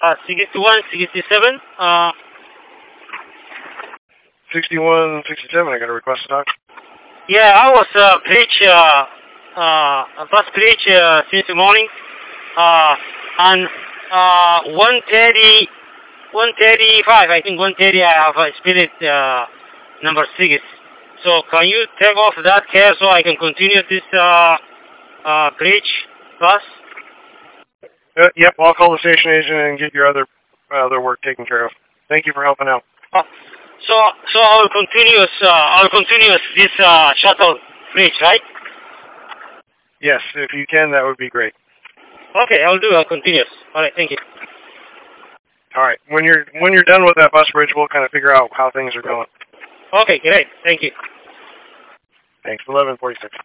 61, 67. 61, 67, I got a request to talk. Yeah, I was bus bridge since the morning. And 130, 135, I think 130 I have spirit number 6. So can you take off that care so I can continue this bridge bus? Yep, I'll call the station agent and get your other work taken care of. Thank you for helping out. So I'll continue this shuttle bridge, right? Yes, if you can, that would be great. Okay, I'll continue. All right, thank you. All right, when you're done with that bus bridge, we'll kind of figure out how things are going. Okay, great. Thank you. Thanks. 11:46.